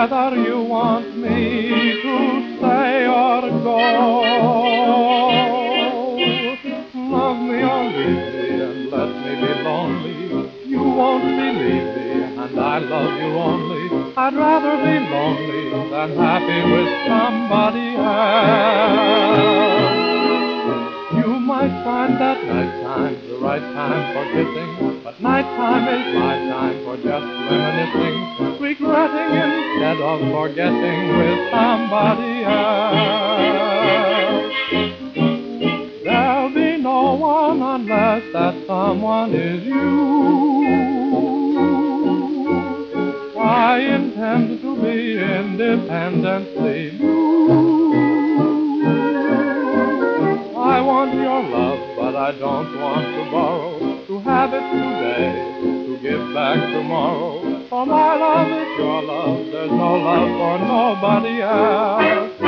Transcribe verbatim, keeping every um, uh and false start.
whether you want me to stay or go. Love me or leave me and let me be lonely. You won't believe me and I love you only. I'd rather be lonely than happy with somebody else. You might find that nighttime's the right time for kissing, but nighttime is my time for just reminiscing, regretting instead of forgetting with somebody else. There'll be no one unless that someone is you. I intend to be independently blue. I want your love, but I don't want to borrow, to have it today, to give back tomorrow. For my love is your love, there's no love for nobody else.